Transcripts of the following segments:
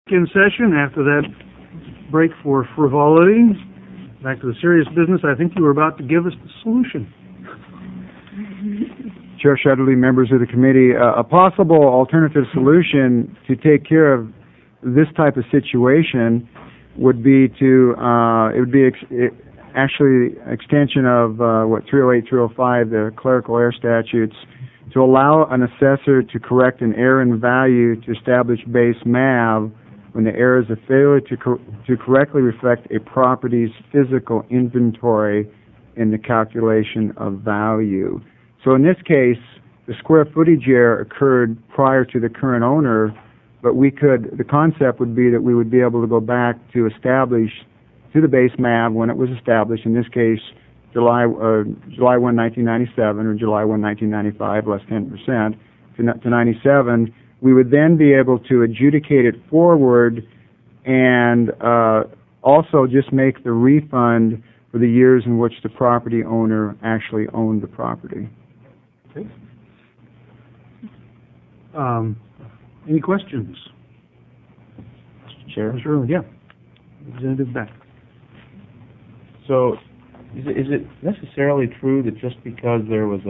in session after that break for frivolity. Back to the serious business. I think you were about to give us the solution. Chair Shutterly, members of the committee, a possible alternative solution to take care of this type of situation would be to, actually extension of 308, 305, the clerical error statutes, to allow an assessor to correct an error in value to establish base MAV when the error is a failure to correctly reflect a property's physical inventory in the calculation of value. So in this case, the square footage error occurred prior to the current owner, but the concept would be that we would be able to go back to establish to the base MAV when it was established, in this case, July 1, 1997, or July 1, 1995, less 10%, to 97, we would then be able to adjudicate it forward and also just make the refund for the years in which the property owner actually owned the property. Okay. Any questions? Mr. Chair? Sure, yeah. Representative Beck. So, is it necessarily true that just because there was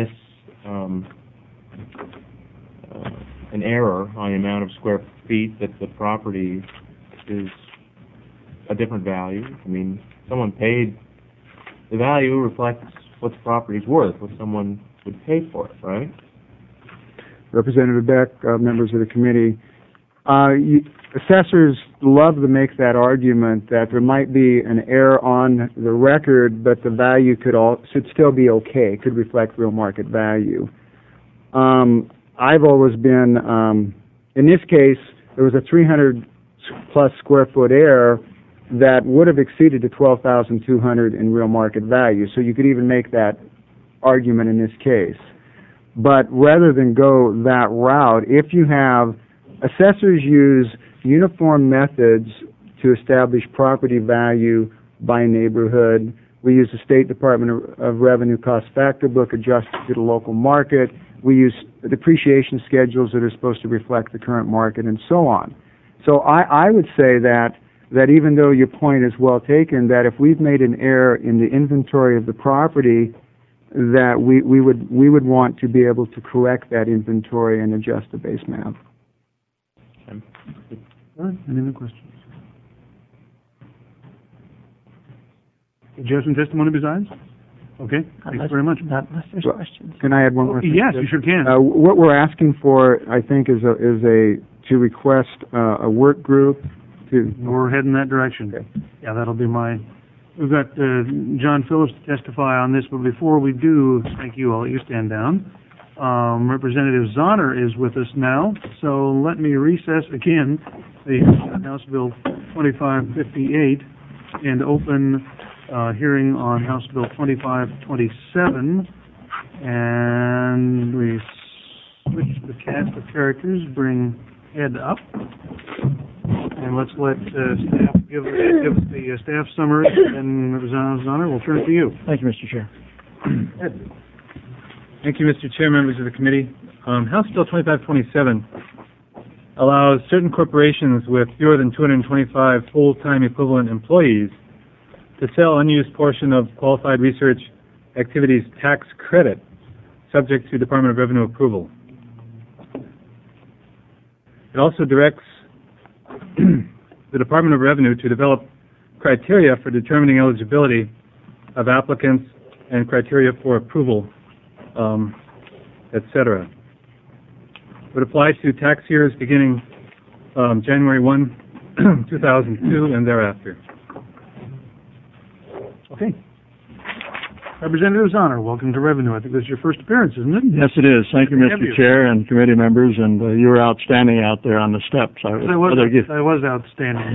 an error on the amount of square feet that the property is a different value? I mean, someone paid, the value reflects what the property's worth, what someone would pay for it, right? Representative Beck, members of the committee, assessors love to make that argument that there might be an error on the record, but the value should still be okay, could reflect real market value. I've always been, in this case, there was a 300-plus square foot error that would have exceeded the $12,200 in real market value, so you could even make that argument in this case. But rather than go that route, if you have assessors use uniform methods to establish property value by neighborhood. We use the State Department of Revenue cost factor book adjusted to the local market. We use depreciation schedules that are supposed to reflect the current market and so on. So I would say that even though your point is well taken, that if we've made an error in the inventory of the property, that we would want to be able to correct that inventory and adjust the base MAV. All right, any other questions? Do you have some testimony besides? Okay, thanks very much. Not unless there's questions. Can I add one more thing? Yes, you sure can. What we're asking for, I think, is to request a work group to... We're heading that direction. Okay. Yeah, that'll be We've got John Phillips to testify on this, but before we do, thank you, I'll let you stand down. Representative Zahner is with us now, so let me recess again the House Bill 2558 and open hearing on House Bill 2527, and we switch the cast of characters, bring Ed up, and let's let staff give the staff summary, and Representative Zahner, we'll turn it to you. Thank you, Mr. Chair. Ed. Thank you, Mr. Chair, members of the committee. House Bill 2527 allows certain corporations with fewer than 225 full-time equivalent employees to sell unused portion of qualified research activities tax credit, subject to Department of Revenue approval. It also directs the Department of Revenue to develop criteria for determining eligibility of applicants and criteria for approval, etc. It would apply to tax years beginning January 1, 2002 and thereafter. Okay. Representative Zahner, welcome to Revenue. I think this is your first appearance, isn't it? Yes, it is. Thank you, Mr. Chair and committee members, and you were outstanding out there on the steps. I was outstanding.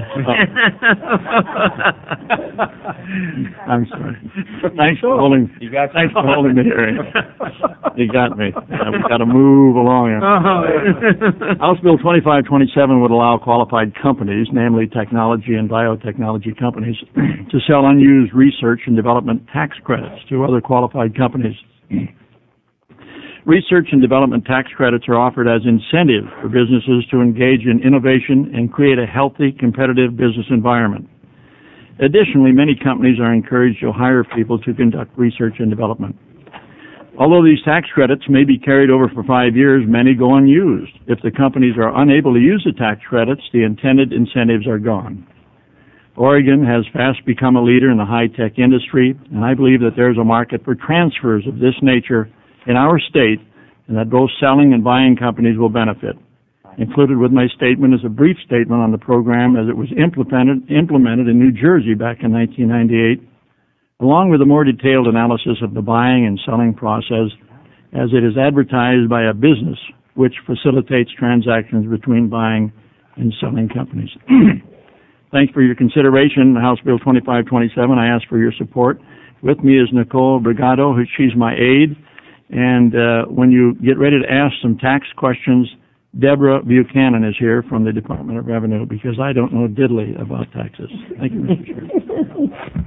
I'm sorry. Thanks for holding the hearing. You got me. We've got to move along here. House Bill 2527 would allow qualified companies, namely technology and biotechnology companies, to sell unused research and development tax credits to other qualified companies. Research and development tax credits are offered as incentive for businesses to engage in innovation and create a healthy, competitive business environment. Additionally, many companies are encouraged to hire people to conduct research and development. Although these tax credits may be carried over for 5 years, many go unused. If the companies are unable to use the tax credits, the intended incentives are gone. Oregon has fast become a leader in the high-tech industry, and I believe that there is a market for transfers of this nature in our state, and that both selling and buying companies will benefit. Included with my statement is a brief statement on the program as it was implemented in New Jersey back in 1998, along with a more detailed analysis of the buying and selling process as it is advertised by a business which facilitates transactions between buying and selling companies. Thanks for your consideration. House Bill 2527, I ask for your support. With me is Nicole Brigado, she's my aide. And when you get ready to ask some tax questions, Deborah Buchanan is here from the Department of Revenue, because I don't know diddly about taxes. Thank you, Mr. Chair.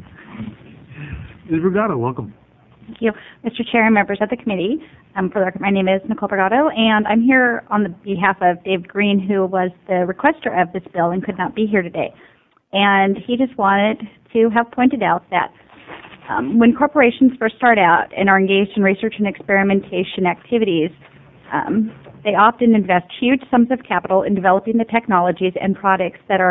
Ms. Brigado, welcome. Thank you, Mr. Chair and members of the committee. For the record, my name is Nicole Brigado, and I'm here on the behalf of Dave Green, who was the requester of this bill and could not be here today. And he just wanted to have pointed out that when corporations first start out and are engaged in research and experimentation activities, they often invest huge sums of capital in developing the technologies and products that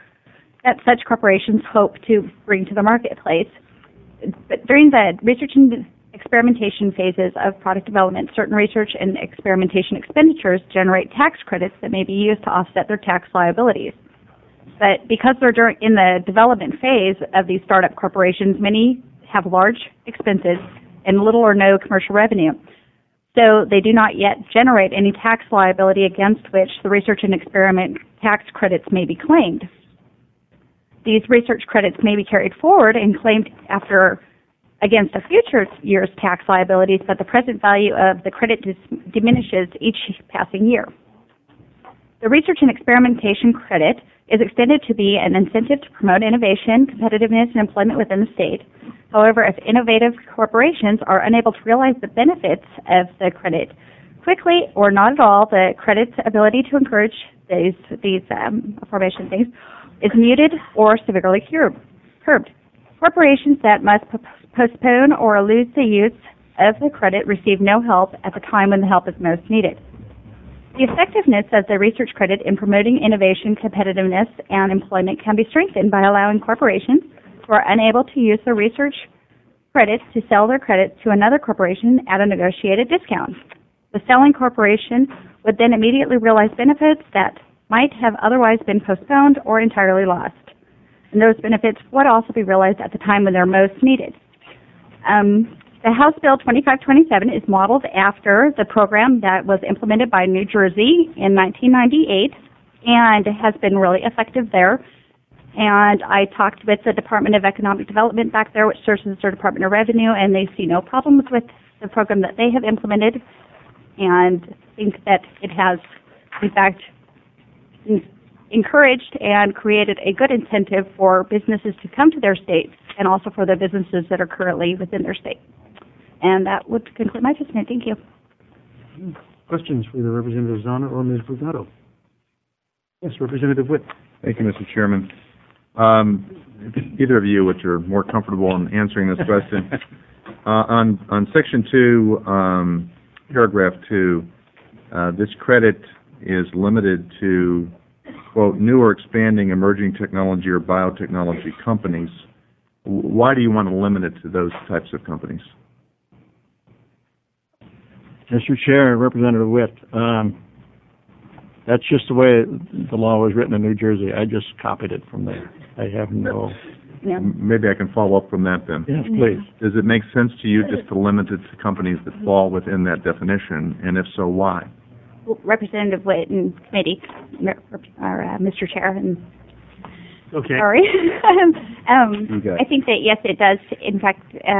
such corporations hope to bring to the marketplace. But during the research and experimentation phases of product development, certain research and experimentation expenditures generate tax credits that may be used to offset their tax liabilities. But because they're in the development phase of these startup corporations, many have large expenses and little or no commercial revenue. So they do not yet generate any tax liability against which the research and experiment tax credits may be claimed. These research credits may be carried forward and claimed against a future year's tax liabilities, but the present value of the credit diminishes each passing year. The research and experimentation credit is extended to be an incentive to promote innovation, competitiveness, and employment within the state. However, if innovative corporations are unable to realize the benefits of the credit quickly or not at all, the credit's ability to encourage these aforementioned things is muted or severely curbed. Corporations that must postpone or lose the use of the credit receive no help at the time when the help is most needed. The effectiveness of the research credit in promoting innovation, competitiveness, and employment can be strengthened by allowing corporations who are unable to use their research credits to sell their credits to another corporation at a negotiated discount. The selling corporation would then immediately realize benefits that might have otherwise been postponed or entirely lost. And those benefits would also be realized at the time when they're most needed. The House Bill 2527 is modeled after the program that was implemented by New Jersey in 1998 and has been really effective there. And I talked with the Department of Economic Development back there, which serves as their Department of Revenue, and they see no problems with the program that they have implemented and think that it has, in fact, encouraged and created a good incentive for businesses to come to their state and also for the businesses that are currently within their state. And that would conclude my testimony. Thank you. Questions for the Representative Zahner or Ms. Brigado? Yes, Representative Witt. Thank you, Mr. Chairman. Either of you, which are more comfortable in answering this question, on Section 2, Paragraph 2, this credit is limited to, quote, new or expanding emerging technology or biotechnology companies. Why do you want to limit it to those types of companies? Mr. Chair, Representative Witt, that's just the way the law was written in New Jersey. I just copied it from there. I have no... Yeah. Maybe I can follow up from that then. Yes, please. Does it make sense to you just to limit it to companies that fall within that definition, and if so, why? Well, Representative Witt and committee, or Mr. Chair, and Okay. sorry. Okay. I think that, yes, it does, in fact,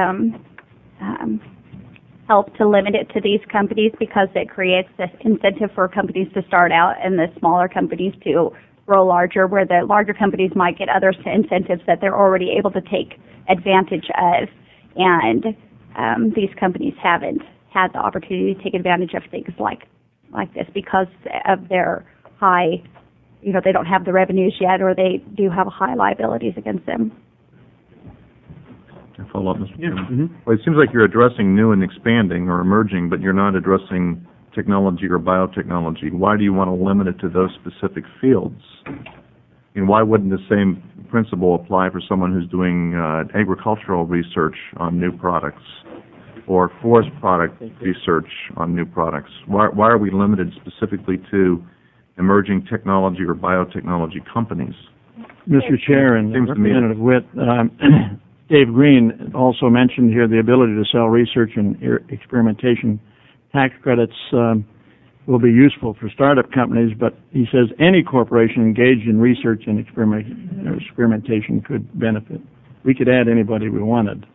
help to limit it to these companies because it creates this incentive for companies to start out and the smaller companies to grow larger, where the larger companies might get other incentives that they're already able to take advantage of, and these companies haven't had the opportunity to take advantage of things like this because of their high, they don't have the revenues yet, or they do have high liabilities against them. Can I follow up, Mr. Chairman? Mm-hmm. Well, it seems like you're addressing new and expanding or emerging, but you're not addressing technology or biotechnology. Why do you want to limit it to those specific fields? And why wouldn't the same principle apply for someone who's doing agricultural research on new products or forest product research on new products? Why are we limited specifically to emerging technology or biotechnology companies? Mr. Chair and Seems to me Representative Witt, Dave Green also mentioned here the ability to sell research and experimentation tax credits will be useful for startup companies, but he says any corporation engaged in research and experimentation could benefit. We could add anybody we wanted.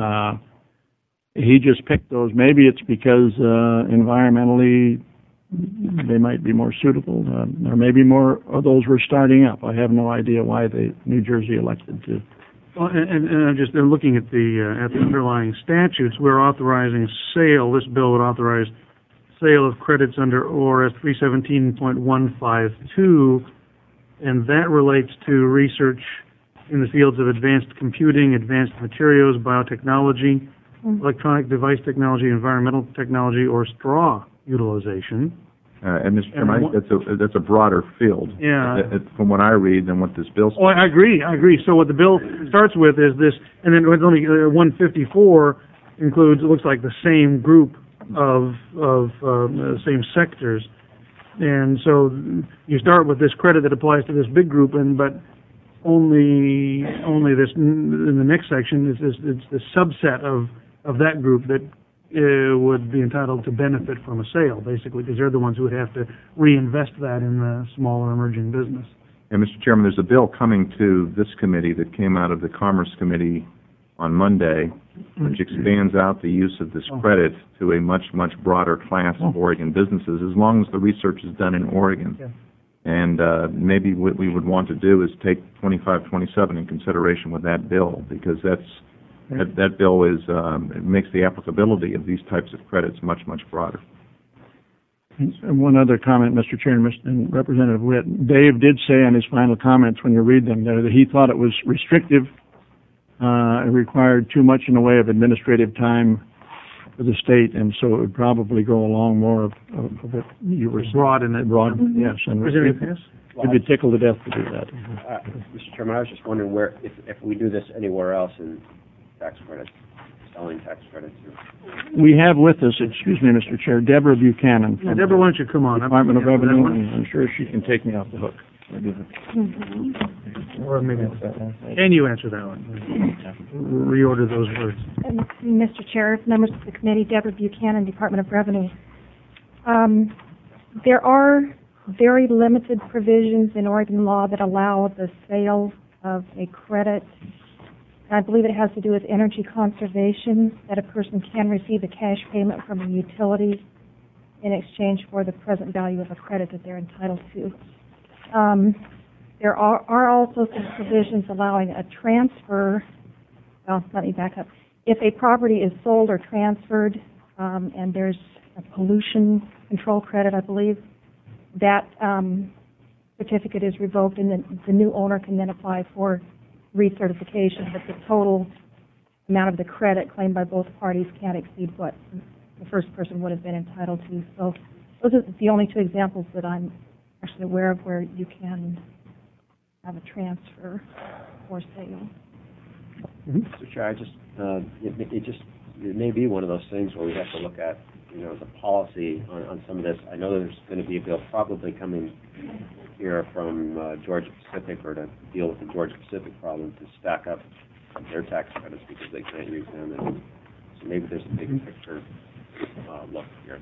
He just picked those. Maybe it's because environmentally they might be more suitable, or maybe more of those were starting up. I have no idea why New Jersey elected to. Well, and I'm just looking at the underlying statutes. We're authorizing sale. This bill would authorize sale of credits under ORS 317.152, and that relates to research in the fields of advanced computing, advanced materials, biotechnology, electronic device technology, environmental technology, or straw utilization. And Mr. Chairman, I think that's a broader field. Yeah. From what I read than what this bill says. Oh, I agree. So what the bill starts with is this, and then it's only 154 includes, it looks like, the same group of same sectors. And so you start with this credit that applies to this big group, but only this in the next section is it's the subset of that group that would be entitled to benefit from a sale, basically, because they're the ones who would have to reinvest that in the smaller emerging business. And Mr. Chairman, there's a bill coming to this committee that came out of the Commerce Committee on Monday, which expands out the use of this credit to a much, much broader class of Oregon businesses, as long as the research is done in Oregon. Yeah. And maybe what we would want to do is take 2527 in consideration with that bill, because that bill it makes the applicability of these types of credits much, much broader. And one other comment, Mr. Chair and Representative Witt. Dave did say in his final comments, when you read them there, that he thought it was restrictive. It required too much in the way of administrative time for the state, and so it would probably go along more of what you were saying. Broad in it. Broad, yes. And Representative Hess? You'd be tickled to death to do that. Mr. Chairman, I was just wondering if we do this anywhere else in tax credits, selling tax credits. We have with us, excuse me, Mr. Chair, Deborah Buchanan. Yeah, Deborah, why don't you come on? Department of Revenue, and I'm sure she can take me off the hook. Or maybe, can you answer that one? Reorder those words. Mr. Chair, members of the committee, Deborah Buchanan, Department of Revenue. There are very limited provisions in Oregon law that allow the sale of a credit. I believe it has to do with energy conservation, that a person can receive a cash payment from a utility in exchange for the present value of a credit that they're entitled to. There are also some provisions allowing a transfer. Well, let me back up. If a property is sold or transferred, and there's a pollution control credit, I believe, that certificate is revoked, and the new owner can then apply for recertification, but the total amount of the credit claimed by both parties can't exceed what the first person would have been entitled to. So those are the only two examples that I'm actually aware of where you can have a transfer or sale. Mr. Chair, it may be one of those things where we have to look at, the policy on some of this. I know there's going to be a bill probably coming here from Georgia Pacific, or to deal with the Georgia Pacific problem, to stack up their tax credits because they can't use them. And so maybe there's a bigger picture look here.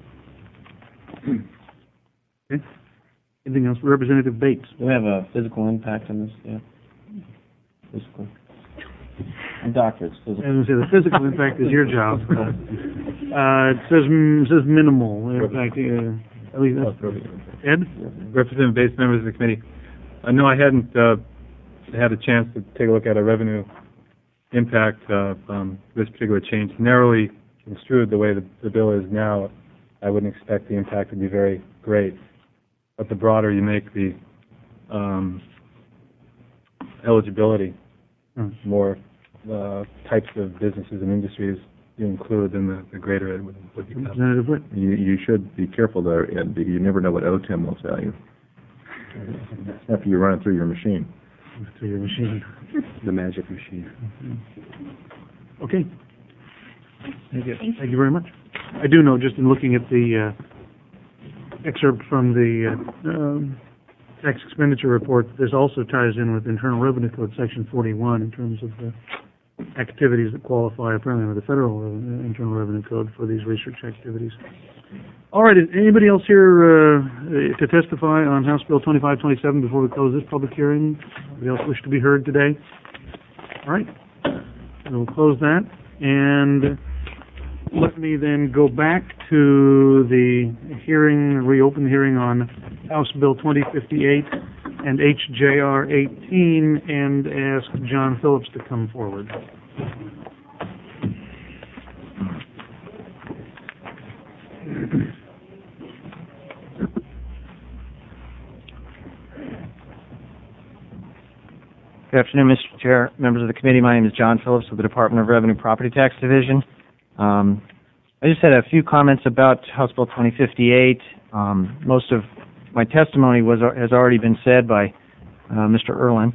Okay. Anything else? Representative Bates. Do we have a physical impact on this? Yeah. Physical. I'm doctor. It's physical. I was going to say, the physical impact is your job. It says minimal. In fact, at least that's Ed? Representative Bates, members of the committee. No, I hadn't had a chance to take a look at a revenue impact of this particular change. Narrowly construed the way the bill is now, I wouldn't expect the impact to be very great. But the broader you make the eligibility, more types of businesses and industries you include, then the greater it would become. Representative Witt? You should be careful there, Ed. You never know what OTIM will tell you after you run it through your machine. Through your machine. The magic machine. Okay. Thank you very much. I do know, just in looking at the excerpt from the tax expenditure report, this also ties in with Internal Revenue Code Section 41 in terms of the activities that qualify apparently under the Federal Internal Revenue Code for these research activities. All right, is anybody else here to testify on House Bill 2527 before we close this public hearing? Anybody else wish to be heard today? All right, we'll close that, and let me then go back to the hearing, reopen the hearing on House Bill 2058 and HJR 18, and ask John Phillips to come forward. Good afternoon, Mr. Chair, members of the committee. My name is John Phillips with the Department of Revenue Property Tax Division. I just had a few comments about House Bill 2058. Most of my testimony has already been said by Mr. Erlin,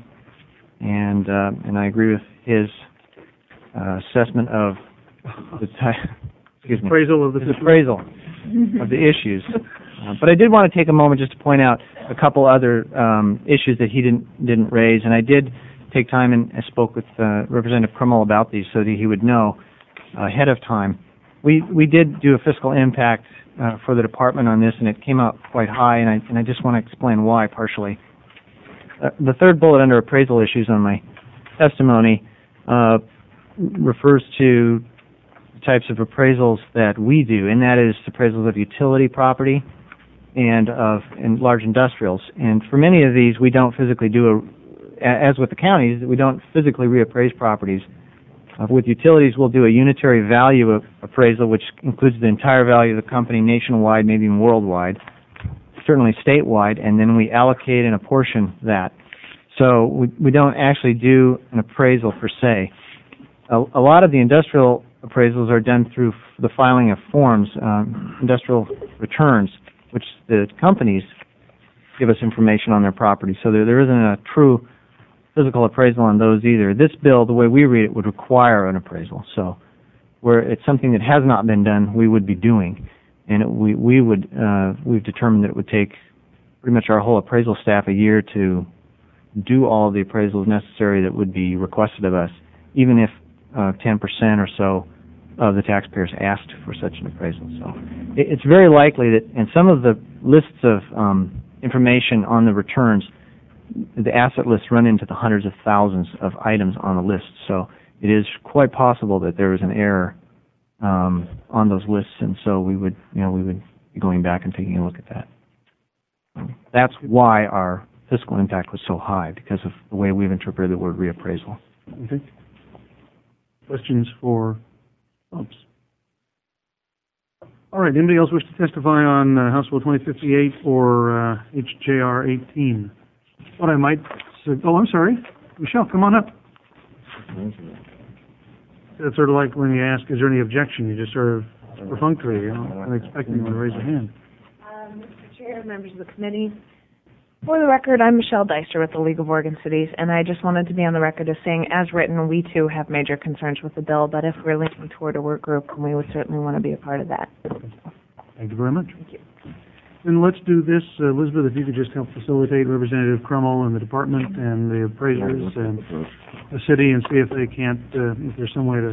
and I agree with his assessment of the appraisal of the issues. But I did want to take a moment just to point out a couple other issues that he didn't raise, and I did take time and spoke with Representative Krummel about these so that he would know ahead of time. We did do a fiscal impact for the department on this, and it came out quite high, and I just want to explain why partially. The third bullet under appraisal issues on my testimony refers to the types of appraisals that we do, and that is appraisals of utility property and large industrials. And for many of these, we don't physically as with the counties, we don't physically reappraise properties. With utilities, we'll do a unitary value appraisal, which includes the entire value of the company nationwide, maybe even worldwide, certainly statewide, and then we allocate and apportion that. So we don't actually do an appraisal per se. A lot of the industrial appraisals are done through the filing of forms, industrial returns, which the companies give us information on their property. So there isn't a true physical appraisal on those either. This bill, the way we read it, would require an appraisal. So where it's something that has not been done, we would be doing. And we've determined that it would take pretty much our whole appraisal staff a year to do all of the appraisals necessary that would be requested of us, even if 10% or so of the taxpayers asked for such an appraisal. So it's very likely that in some of the lists of information on the returns, the asset lists run into the hundreds of thousands of items on the list. So it is quite possible that there was an error on those lists, and so we would be going back and taking a look at that. That's why our fiscal impact was so high, because of the way we've interpreted the word reappraisal. Okay. Questions for Phillips? All right. Anybody else wish to testify on House Bill 2058 or HJR 18? What I might say, I'm sorry. Michelle, come on up. It's sort of like when you ask, is there any objection? You just sort of perfunctory, I'm expecting you to raise your hand. Mr. Chair, members of the committee, for the record, I'm Michelle Deister with the League of Oregon Cities, and I just wanted to be on the record as saying, as written, we too have major concerns with the bill, but if we're leaning toward a work group, we would certainly want to be a part of that. Thank you very much. Thank you. Then let's do this. Elizabeth, if you could just help facilitate Representative Krummel and the department and the appraisers and the city, and see if they can't, if there's some way to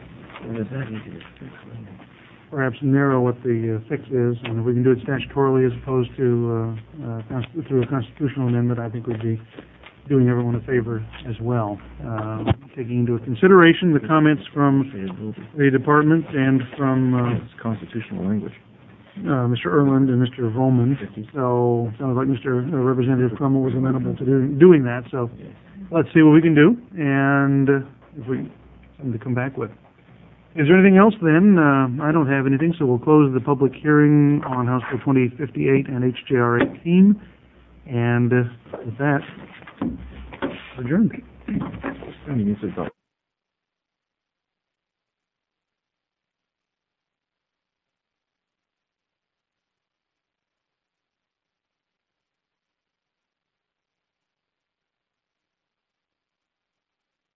perhaps narrow what the fix is, and if we can do it statutorily as opposed to through a constitutional amendment, I think we'd be doing everyone a favor as well. Taking into consideration the comments from the department and from constitutional language. Mr. Erland and Mr. Volman. So it sounds like Representative Krummel was amenable to doing that. So let's see what we can do, and if we something to come back with. Is there anything else then? I don't have anything, so we'll close the public hearing on House Bill 2058 and HJR 18. And with that, adjourned.